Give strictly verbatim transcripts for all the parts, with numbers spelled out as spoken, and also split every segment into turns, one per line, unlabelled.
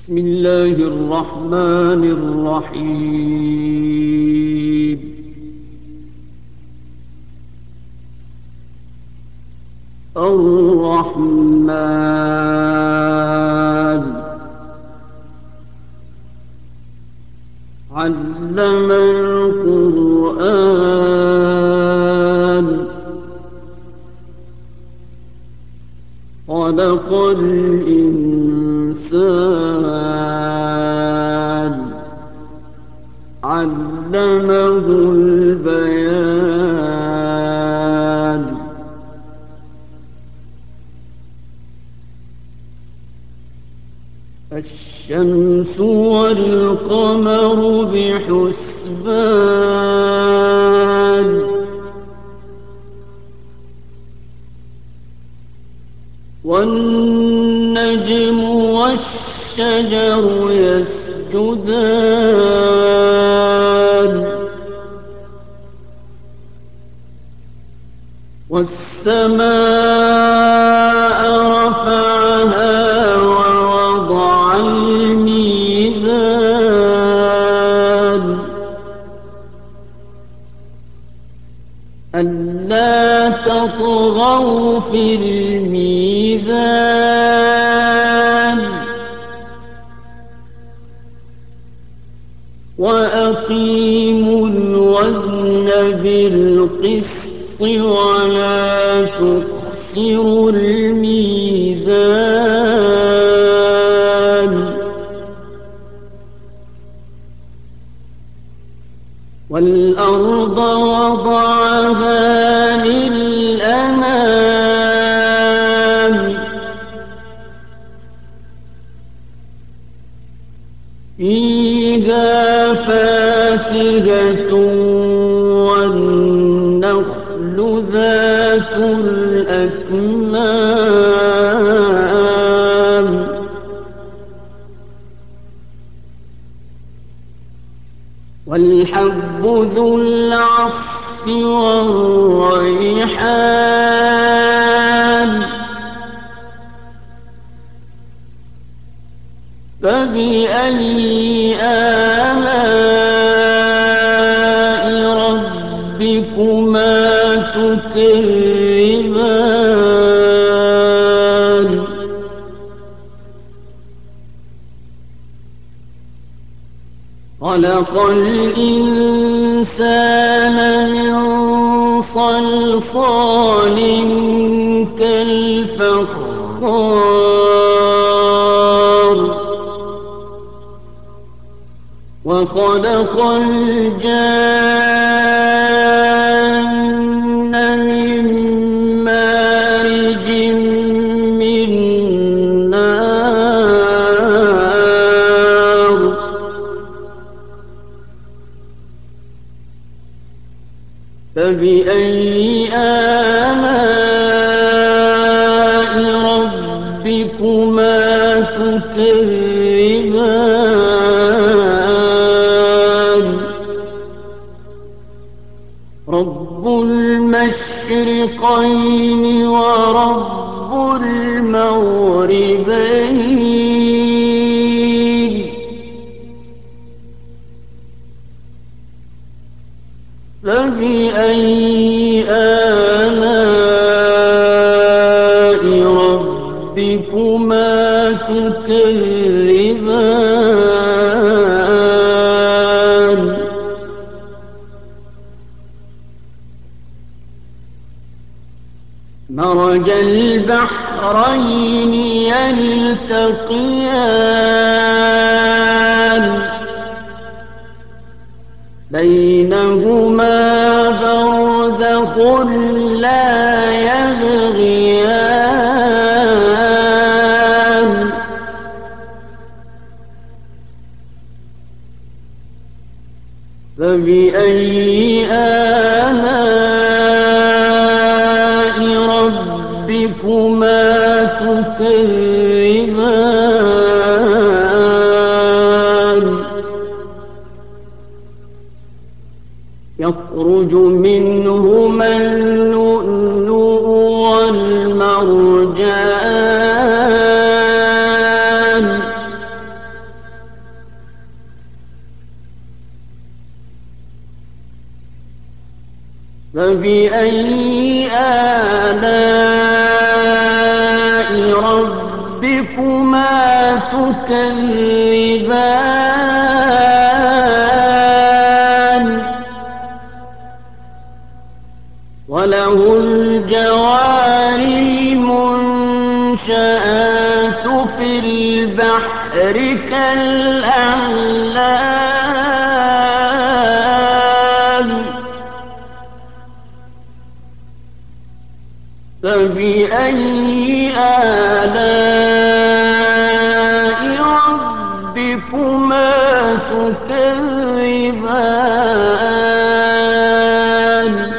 بسم الله الرحمن الرحيم. الرحمن علم القرآن خلق الإنسان علمه البيان. الشمس والقمر بحسبان والنجم والشجر يسجدان والسماء رفعها ووضع الميزان ألا تطغوا في الميزان وأقيموا الوزن بالقسط ولا تخسروا الميزان والأرض وضعها للأنام فيها فاكهة والنخل ذات الأكمام والحب ذو العصف والريحان فبأي آلاء ربكما تكذبان خلق الإنسان من صلصال كالفخار وخلق الجان من مارج من نار فبأي آلاء ربكما تكذبان رب المشرقين ورب المغربين فبأي آلاء ربكما تكذبان مرج البحرين يلتقيان بينهما برزخ لا يبغيان فبأي آلاء ربكما تكذبان يخرج منهما اللؤلؤ والمرجان فبأي آلاء ربكما تكذبان وله الجوار المنشآت في البحر كالأعلام فبأي آلاء ربكما تكذبان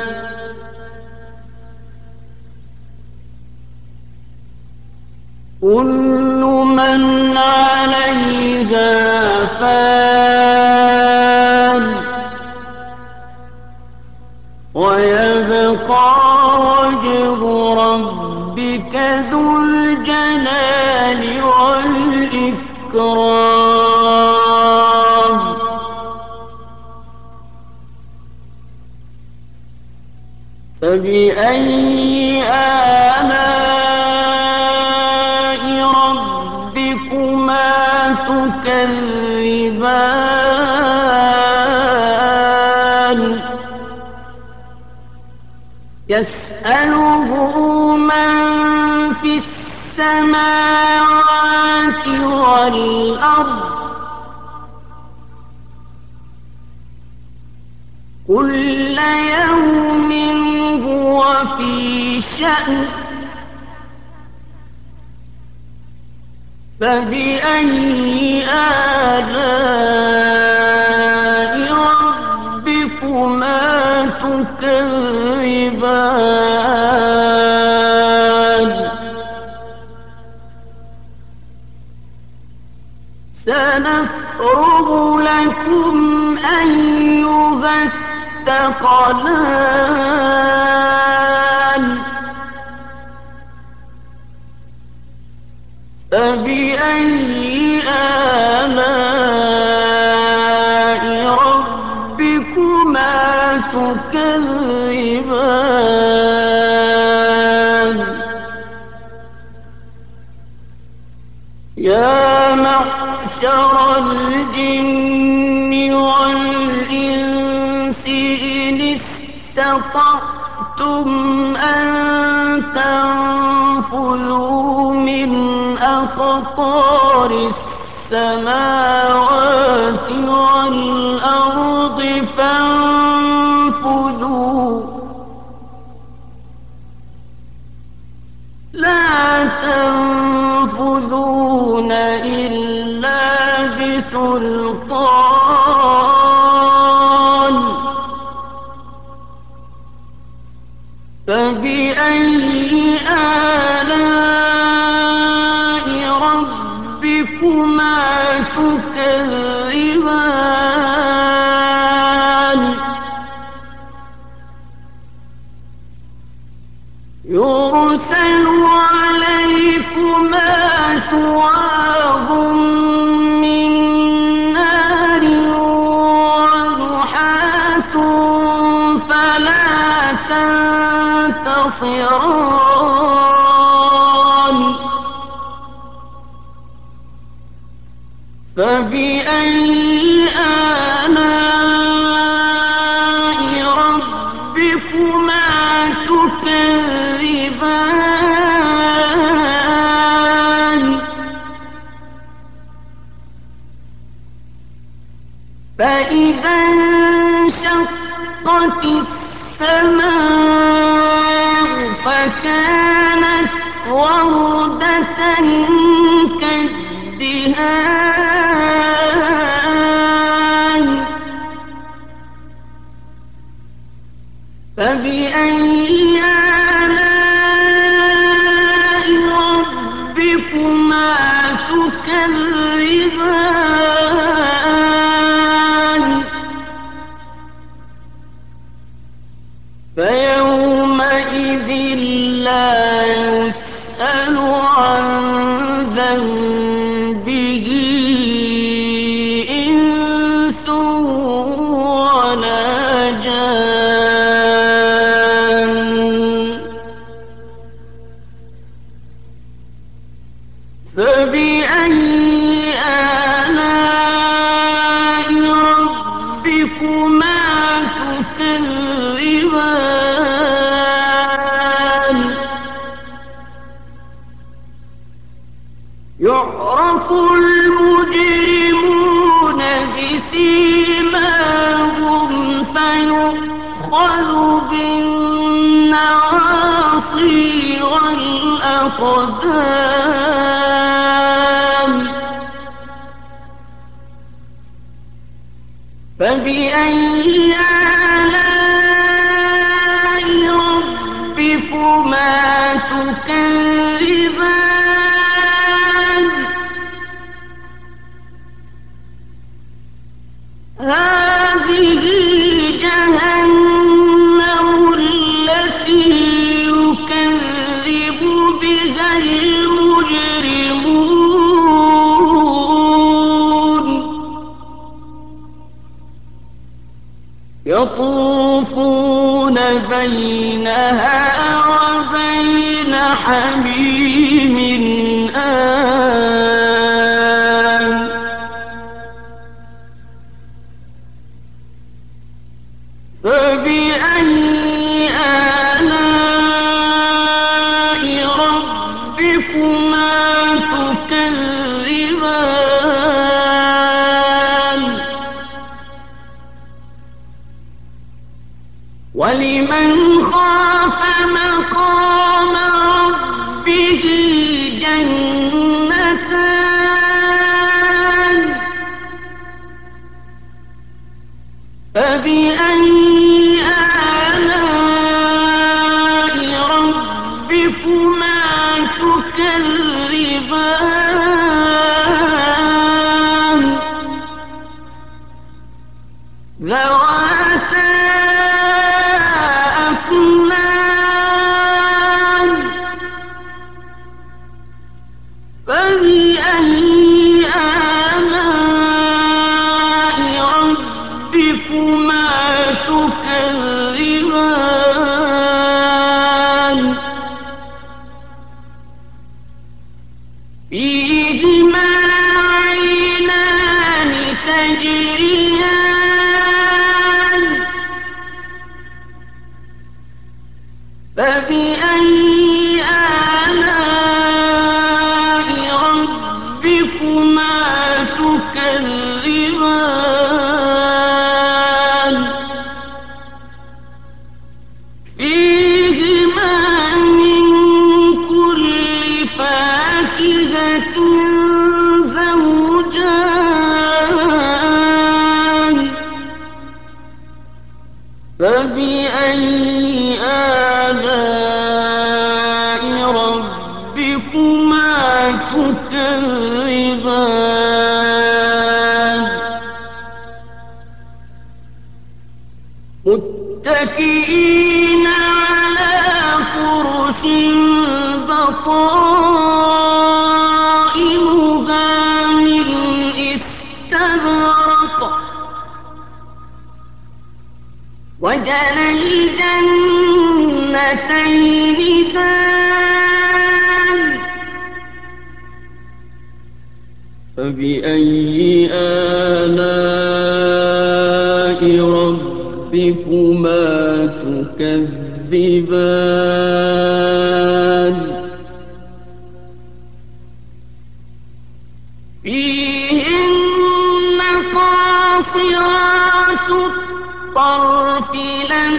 كل من عليها فان ويبقى وجه ربك ذو الجلال والإكرام فبأي آلاء ربكما تكذبان يسأله من في السماوات والأرض كل يوم هو في شأن فبأي آلاء ربكما تكذبان سنفرغ لكم أيها الثقلان فبأي آلاء ربكما تكذبان يا معشر الجن والإنس إن استطعتم أن تنفذوا من أقطار السماوات والأرض فانفذوا لا تنفذون إلا بسلطان فبأي آلاء ربكما تكذبان يرسل عليكما شواظ من نار ونحاس فلا تنتصران فبأي آلاء ربكما تكذبان فإذا انشقت السماء فكانت وردة كالدهان فبأي آلاء ربكما تكذبان فيومئذ لا يسأل عن ذنبه إنس ولا جان فبأي آلاء ربكما تكذبان هذه جهنم التي يكذب بها المجرمون يطوفون بينها وبين حميم آن فبأي آلاء ربكما تكذبان ولمن خاف مقام ربه جنتان فبأي آلاء ربكما تكذبان ذواتا أفنان فبأي آلاء ربكما تكذبان فيهما عينان تجريان فبأي آلاء ربكما تكذبان فيهما من كل فاكهة زوجان فبأي آلاء ربكما تكذبان متكئين على فرش بطائنها من استبرق وجنى الجنتين دان فبأي آلاء ربكما تكذبان فيهن قاصرات الطرف لم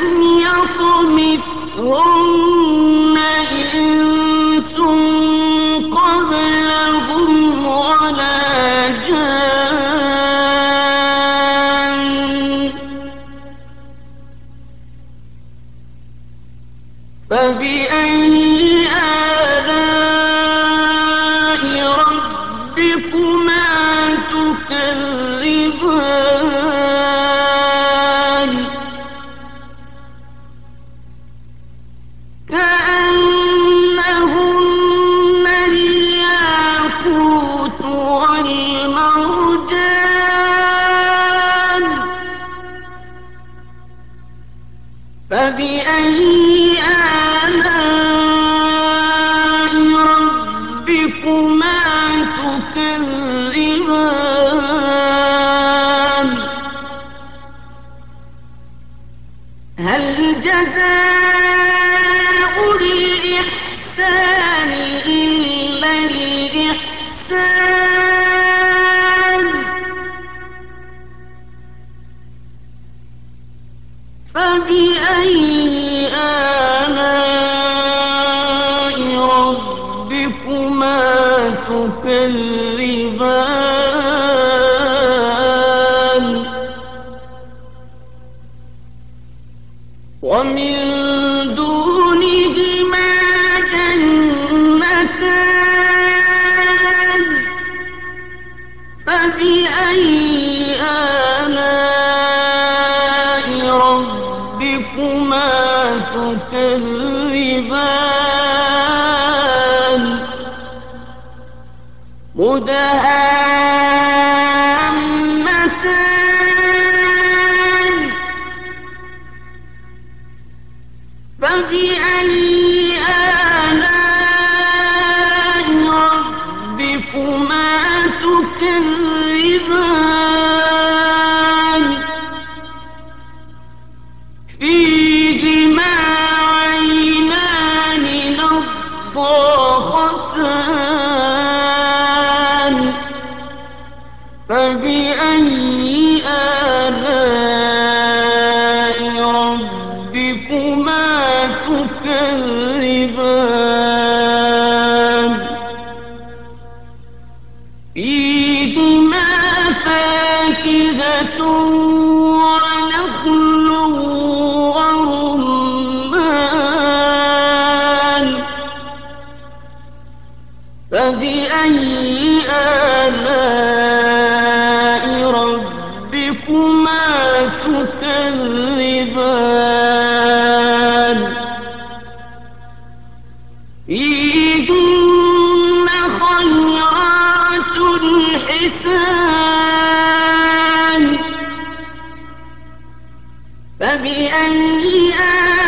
يطمثهن إنس قبلهم ولا جان فبأي آلاء ربكما تكذبان كأنهن الياقوت والمرجان فبأي آلاء ربكما تكذبان هل جزاء الإحسان إلا الإحسان فبأي آلاء ربكما تكذبان فبأي آلاء ربكما تكذبان مدهامتان فبأي آلاء ربكما تكذبان فيهما عينان نضاختان فبأي آلاء ربكما تكذبان فيهما فاكهة ونخل ورمان فبأي آلاء ربكما تكذبان فيهن خيرات حسان فبأي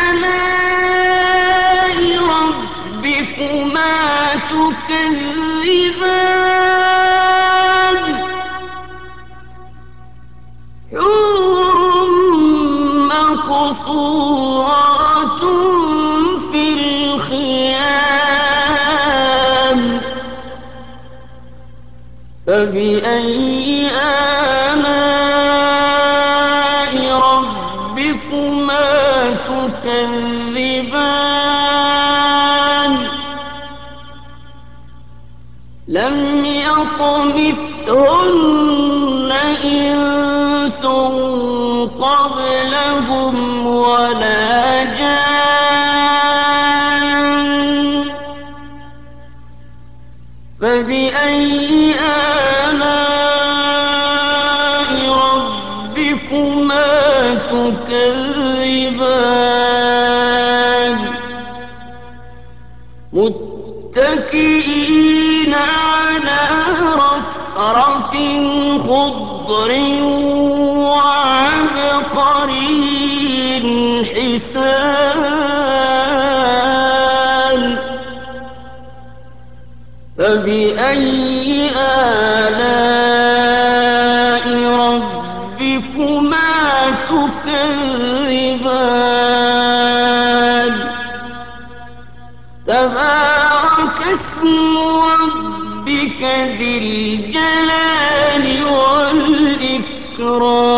آلاء ربكما تكذبان حور مقصورات في الخيام فبأي آلاء ربكما تكذبان لم يطمثهن إنس قبلهم ولا جان فبأي آلاء ربكما تكذبان متكئين على رفرف خضر وعبقري حسان فبأي آلاء ربكما تكذبان تبارك اسم ربك ذي الجلال والإكرام